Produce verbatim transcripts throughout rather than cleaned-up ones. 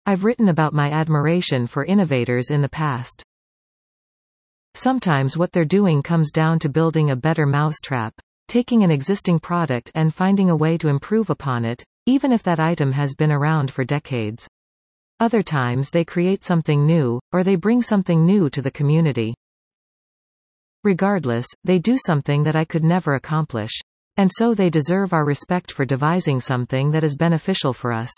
I've written about my admiration for innovators in the past. Sometimes what they're doing comes down to building a better mousetrap, taking an existing product and finding a way to improve upon it, even if that item has been around for decades. Other times they create something new, or they bring something new to the community. Regardless, they do something that I could never accomplish. And so they deserve our respect for devising something that is beneficial for us.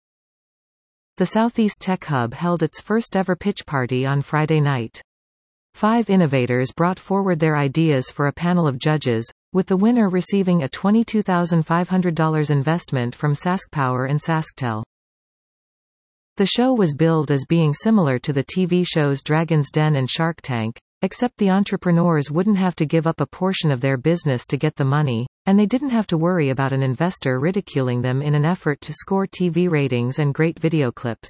The Southeast Tech Hub held its first ever pitch party on Friday night. Five innovators brought forward their ideas for a panel of judges, with the winner receiving a twenty-two thousand five hundred dollars investment from SaskPower and SaskTel. The show was billed as being similar to the T V shows Dragon's Den and Shark Tank, except the entrepreneurs wouldn't have to give up a portion of their business to get the money, and they didn't have to worry about an investor ridiculing them in an effort to score T V ratings and great video clips.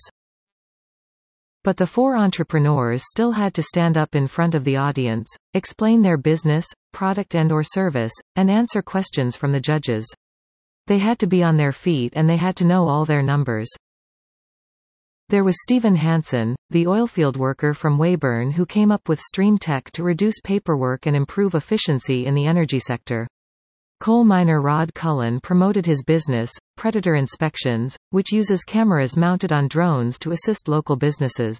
But the four entrepreneurs still had to stand up in front of the audience, explain their business, product and or service, and answer questions from the judges. They had to be on their feet and they had to know all their numbers. There was Stephen Hansen, the oilfield worker from Weyburn who came up with Stream Tech to reduce paperwork and improve efficiency in the energy sector. Coal miner Rod Cullen promoted his business, Predator Inspections, which uses cameras mounted on drones to assist local businesses.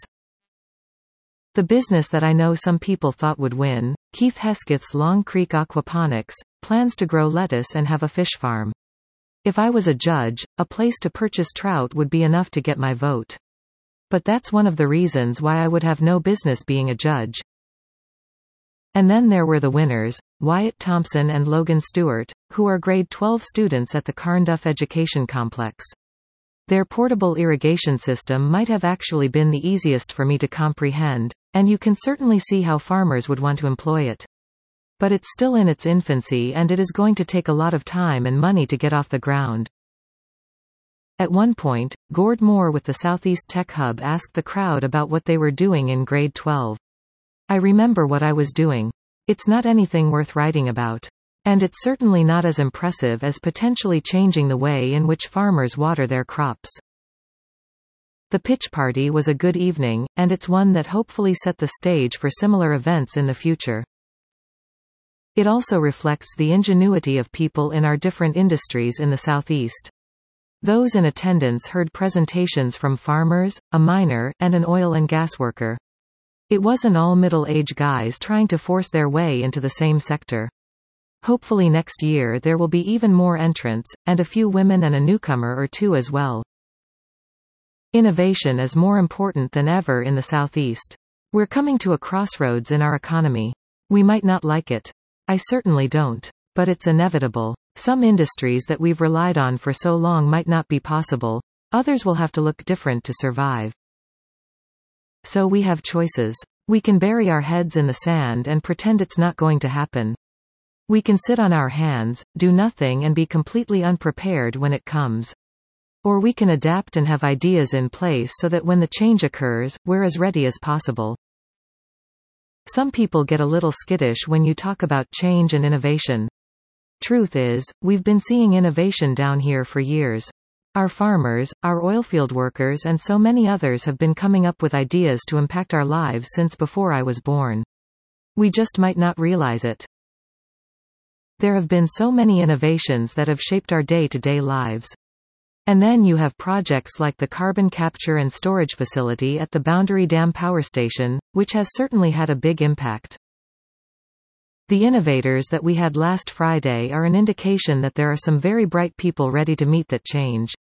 The business that I know some people thought would win, Keith Hesketh's Long Creek Aquaponics, plans to grow lettuce and have a fish farm. If I was a judge, a place to purchase trout would be enough to get my vote. But that's one of the reasons why I would have no business being a judge. And then there were the winners, Wyatt Thompson and Logan Stewart, who are grade twelve students at the Carnduff Education Complex. Their portable irrigation system might have actually been the easiest for me to comprehend, and you can certainly see how farmers would want to employ it. But it's still in its infancy and it is going to take a lot of time and money to get off the ground. At one point, Gord Moore with the Southeast Tech Hub asked the crowd about what they were doing in grade twelve. I remember what I was doing. It's not anything worth writing about. And it's certainly not as impressive as potentially changing the way in which farmers water their crops. The pitch party was a good evening, and it's one that hopefully set the stage for similar events in the future. It also reflects the ingenuity of people in our different industries in the Southeast. Those in attendance heard presentations from farmers, a miner, and an oil and gas worker. It wasn't all middle-aged guys trying to force their way into the same sector. Hopefully next year there will be even more entrants, and a few women and a newcomer or two as well. Innovation is more important than ever in the Southeast. We're coming to a crossroads in our economy. We might not like it. I certainly don't. But it's inevitable. Some industries that we've relied on for so long might not be possible. Others will have to look different to survive. So we have choices. We can bury our heads in the sand and pretend it's not going to happen. We can sit on our hands, do nothing and be completely unprepared when it comes. Or we can adapt and have ideas in place so that when the change occurs, we're as ready as possible. Some people get a little skittish when you talk about change and innovation. Truth is, we've been seeing innovation down here for years. Our farmers, our oilfield workers and so many others have been coming up with ideas to impact our lives since before I was born. We just might not realize it. There have been so many innovations that have shaped our day-to-day lives. And then you have projects like the carbon capture and storage facility at the Boundary Dam Power Station, which has certainly had a big impact. The innovators that we had last Friday are an indication that there are some very bright people ready to meet that change.